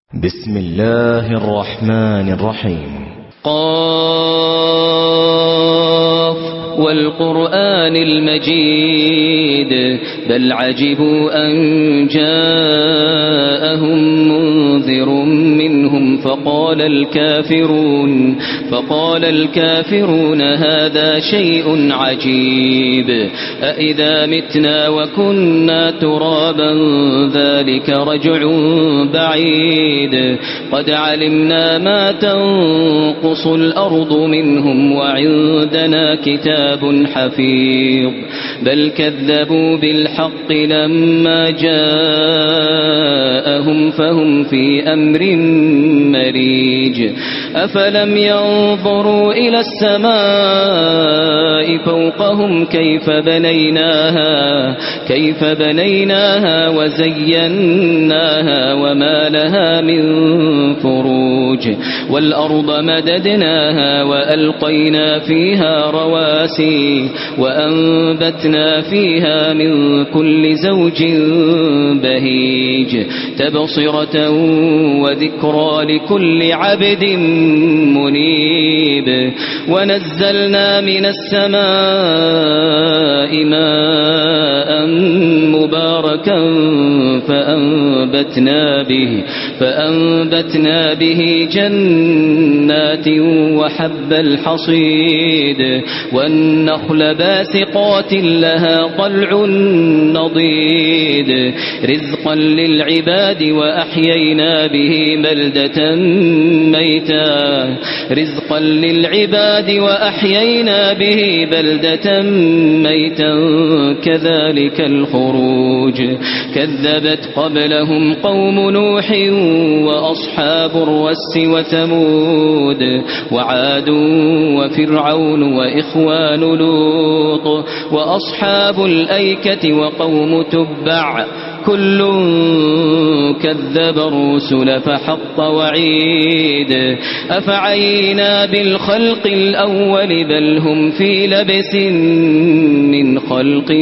بسم الله الرحمن الرحيم. قاف والقرآن المجيد بل عجبوا أن جاءهم منذر منهم فقال الكافرون هذا شيء عجيب أإذا متنا وكنا ترابا ذلك رجع بعيد قد علمنا ما تنقص الأرض منهم وعندنا كتاب حفيظ بل كذبوا بالحق لما جاءهم فهم في أمر مريج أفلم ينظروا إلى السماء فوقهم كيف بنيناها وزيناها وما لها من فروج والأرض مددناها وألقينا فيها رواسي وأنبتنا فيها من كل زوج بهيج تبصرة وذكرى لكل عبد منيب ونزلنا من السماء ماء مباركا فأنبتنا به جنات وحب الحصيد والنخل باسقات لها طلع نضيد رزقا للعباد وأحيينا به بلدة ميتا كذلك الخروج كذبت قبلهم قوم نوح وأصحاب الرس وثمود وعاد وفرعون وإخوان لوط وأصحاب الأيكة وقوم تبع كل كذب الرسل فحق وعيد أفعينا بالخلق الأول بل هم في لبس من خلق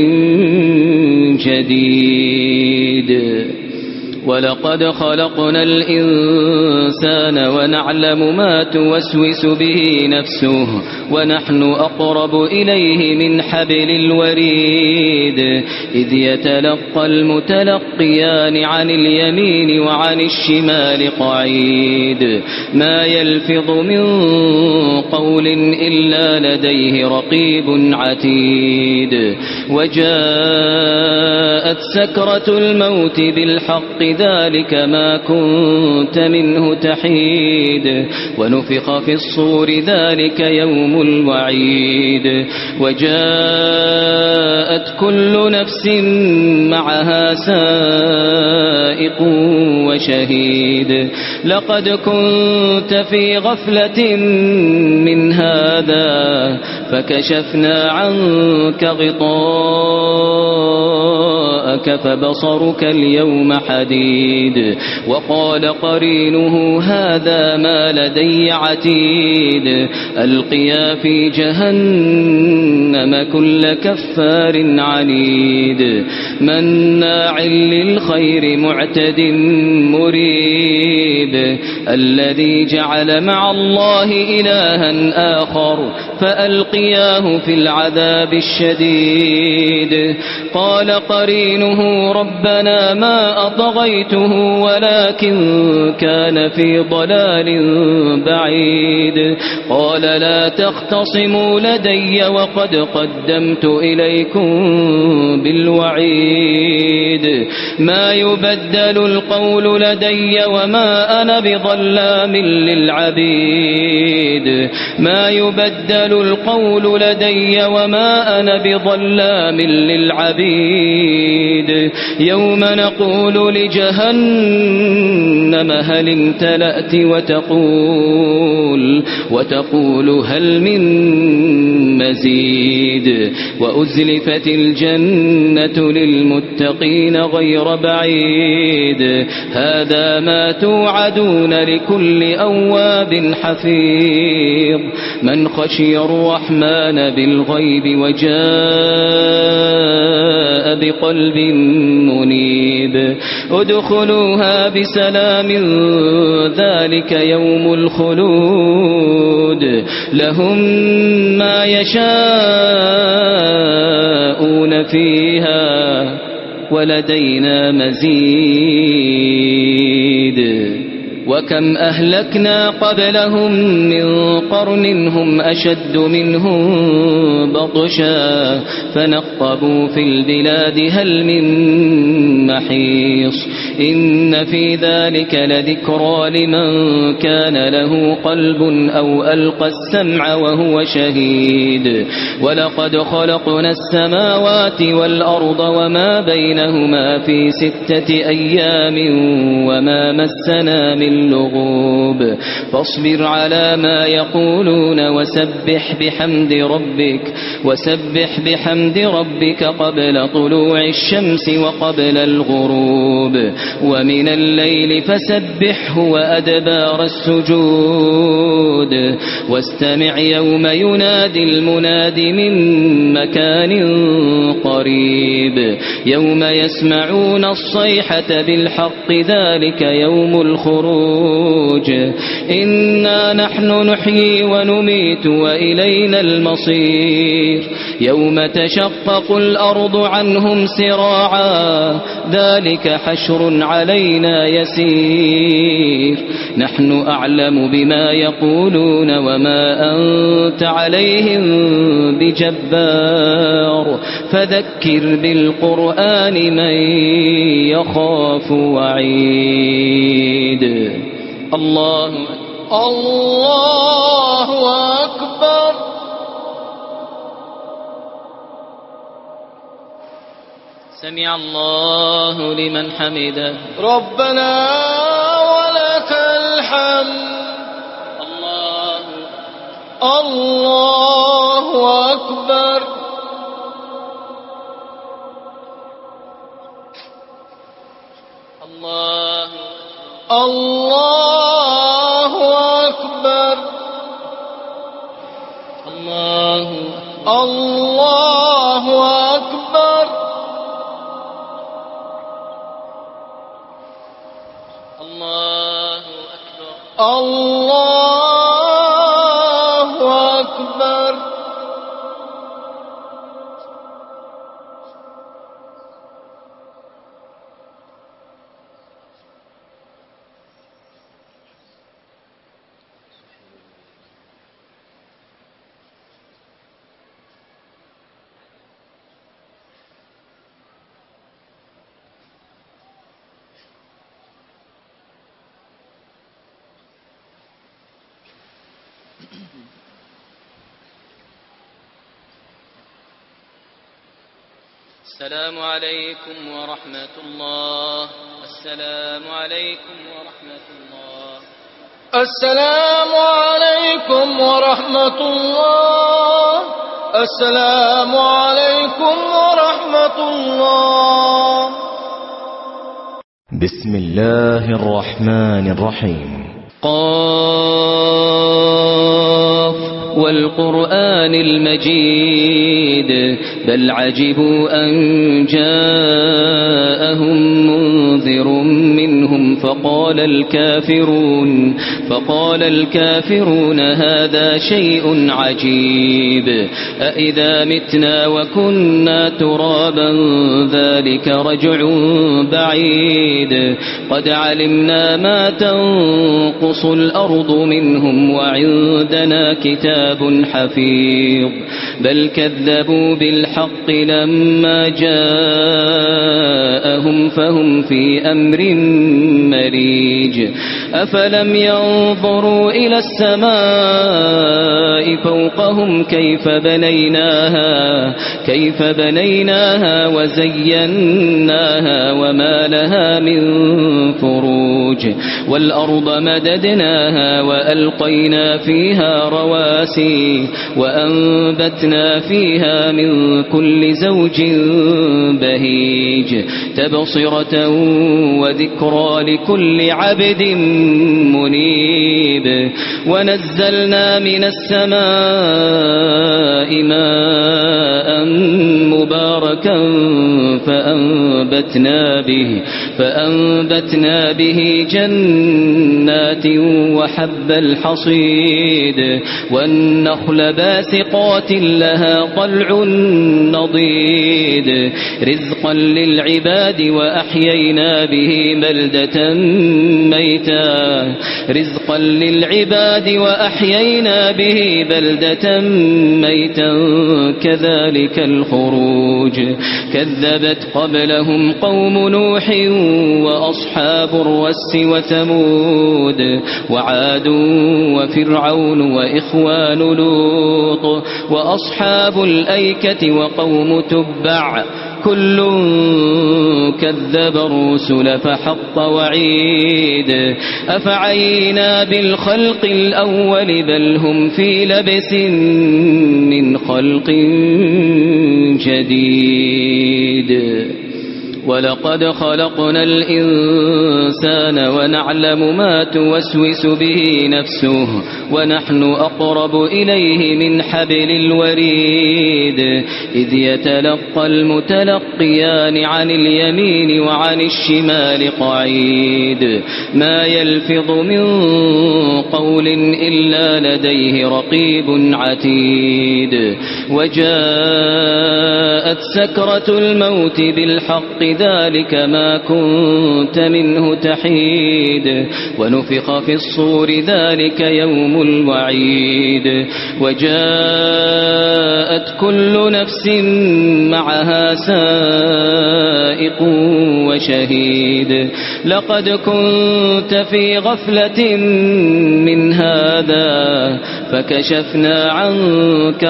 جديد ولقد خلقنا الإنسان ونعلم ما توسوس به نفسه ونحن أقرب إليه من حبل الوريد إذ يتلقى المتلقيان عن اليمين وعن الشمال قعيد ما يلفظ من قول إلا لديه رقيب عتيد وجاءت سكرة الموت بالحق ذلك ما كنت منه تحيد ونفخ في الصور ذلك يوم الوعيد وجاءت كل نفس معها سائق وشهيد لقد كنت في غفلة من هذا فكشفنا عنك غطاءك فبصرك اليوم حديد وقال قرينه هذا ما لدي عتيد ألقيا في جهنم كل كفار عنيد مناع للخير معتد مريب الذي جعل مع الله إلها آخر فألقياه في العذاب الشديد قال قرينه ربنا ما أطغيته ولكن كان في ضلال بعيد قال لا تختصموا لدي وقد قدمت إليكم بالوعيد ما يبدل القول لدي وما أنا بظلام للعبيد يوم نقول لجهنم هل امتلأت وتقول هل من مزيد وأزلفت الجنة للمتقين غير بعيد هذا ما توعدون لكل أواب حفيظ من خشي الرحمن بالغيب وجاء بقلب منيب ادخلوها بسلام ذلك يوم الخلود لهم ما يشاءون فيها ولدينا مزيد وكم أهلكنا قبلهم من قرن هم أشد منهم بطشا فنقبوا في البلاد هل من محيص إن في ذلك لذكرى لمن كان له قلب أو ألقى السمع وهو شهيد ولقد خلقنا السماوات والأرض وما بينهما في 6 أيام وما مسنا من لغوب فاصبر على ما يقولون وسبح بحمد ربك قبل طلوع الشمس وقبل الغروب ومن الليل فسبحه وأدبار السجود واستمع يوم ينادي المناد من مكان قريب يوم يسمعون الصيحة بالحق ذلك يوم الخروج إنا نحن نحيي ونميت وإلينا المصير يوم تشقق الأرض عنهم سراعا ذلك حشر علينا يسير نحن أعلم بما يقولون وما أنت عليهم بجبار فذكر بالقرآن من يخاف وعيد الله أكبر سمع الله لمن حمده ربنا ولك الحمد الله أكبر الله أكبر الله أكبر الله أكبر السلام عليكم ورحمة الله السلام عليكم ورحمة الله السلام عليكم ورحمة الله السلام عليكم ورحمة الله بسم الله الرحمن الرحيم قاف والقرآن المجيد بل عجبوا أن جاءهم منذر منهم فقال الكافرون هذا شيء عجيب أإذا متنا وكنا ترابا ذلك رجع بعيد قد علمنا ما تنقص الأرض منهم وعندنا كتاب حفيظ بل كذبوا بالحق لما جاءهم فهم في أمر مريج أفلم ينظروا إلى السماء فوقهم كيف بنيناها وزيناها وما لها من فروج والأرض مددناها وألقينا فيها رواسي وأنبتنا فيها من كل زوج بهيج تبصرة وذكرى لكل عبد منيب ونزلنا من السماء ماء مباركا فأنبتنا به جنات وحب الحصيد والنخل باسقات لها طلع نضيد رزقا للعباد وأحيينا به بلدة ميتا كذلك الخروج كذبت قبلهم قوم نوح وأصحاب الرس وثمود وعاد وفرعون وإخوان لوط وأصحاب الأيكة وقوم تبع كل كذب الرسل فحق وعيد أفعينا بالخلق الأول بل هم في لبس من خلق جديد ولقد خلقنا الإنسان ونعلم ما توسوس به نفسه ونحن أقرب إليه من حبل الوريد إذ يتلقى المتلقيان عن اليمين وعن الشمال قعيد ما يلفظ من قول إلا لديه رقيب عتيد وجاءت سكرة الموت بالحق ذلك ما كنت منه تحيد ونفخ في الصور ذلك يوم الوعيد وجاءت كل نفس معها سائق وشهيد لقد كنت في غفلة من هذا فكشفنا عنك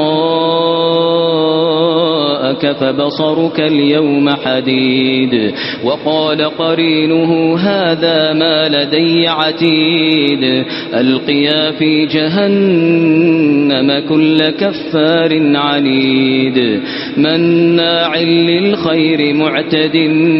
غطاءك فبصرك اليوم حديد وقال قرينه هذا ما لدي عتيد ألقيا في جهنم كل كفار عنيد مناع للخير معتد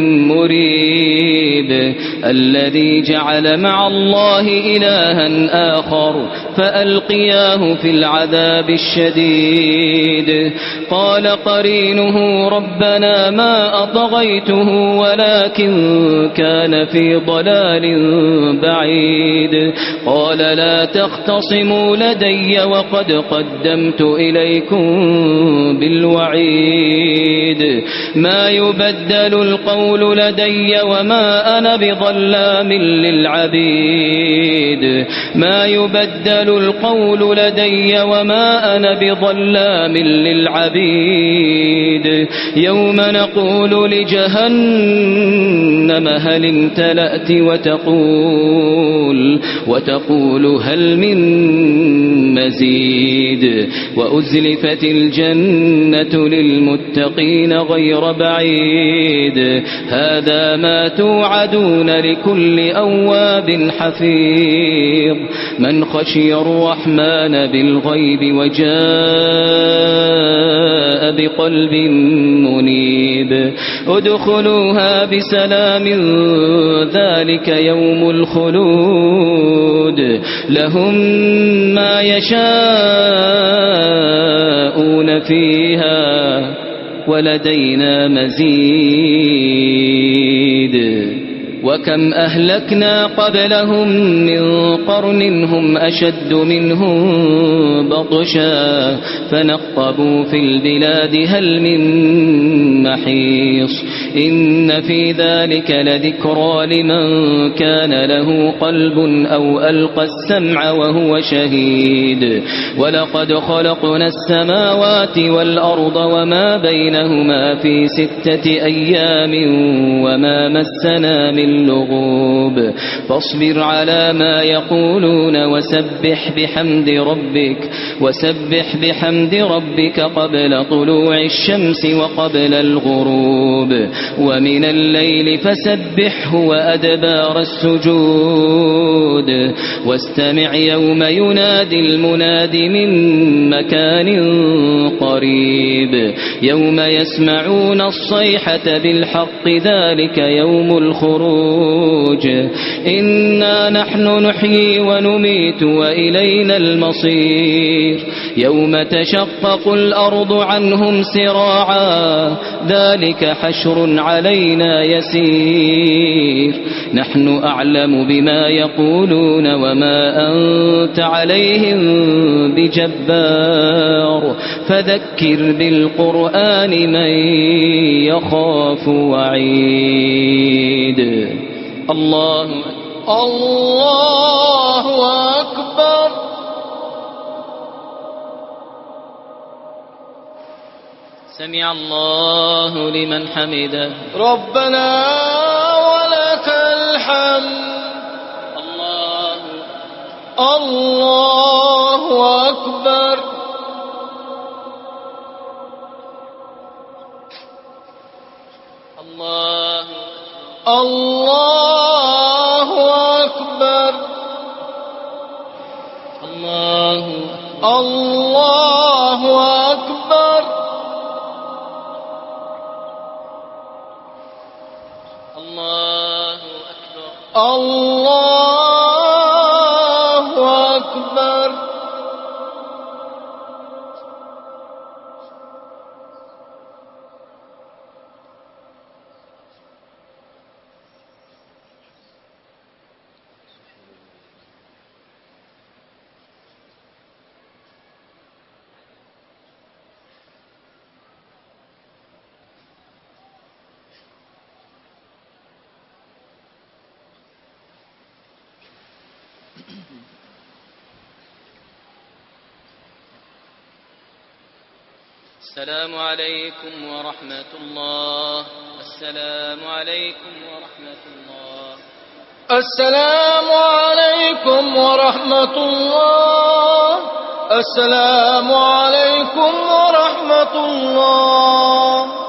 مريب الذي جعل مع الله إلها آخر فألقياه في العذاب الشديد قال قرينه ربنا ما أطغيته ولكن كان في ضلال بعيد قال لا تختصموا لدي وقد قدمت إليكم بالوعيد ما يبدل القول لدي وما أنا بظلام للعبيد ما يبدل القول لدي وما أنا بظلام للعبيد يوم نقول لجهنم هل امتلأت وتقول هل من مزيد وأزلفت الجنة للمتقين غير بعيد هذا ما توعدون لكل أواب حفيظ من خشي الرحمن بالغيب وجاء بقلب منيب ادخلوها بسلام ذلك يوم الخلود لهم ما يشاءون فيها ولدينا مزيد وكم أهلكنا قبلهم من قرن هم أشد منهم بطشا فنقبوا في البلاد هل من محيص إن في ذلك لذكرى لمن كان له قلب أو ألقى السمع وهو شهيد ولقد خلقنا السماوات والأرض وما بينهما في 6 أيام وما مسنا من لغوب فاصبر على ما يقولون وسبح بحمد ربك قبل طلوع الشمس وقبل الغروب ومن الليل فسبحه وأدبار السجود واستمع يوم ينادي المناد من مكان قريب يوم يسمعون الصيحة بالحق ذلك يوم الخروج إنا نحن نحيي ونميت وإلينا المصير يوم تشقق الأرض عنهم سراعا ذلك حشر علينا يسير نحن أعلم بما يقولون وما أنت عليهم بجبار فذكر بالقرآن من يخاف وعيد الله أكبر سمع الله لمن حمده ربنا ولك الحمد الله أكبر الله أكبر الله أكبر الله أكبر الله أكبر السلام عليكم ورحمة الله السلام عليكم ورحمة الله السلام عليكم ورحمة الله السلام عليكم ورحمة الله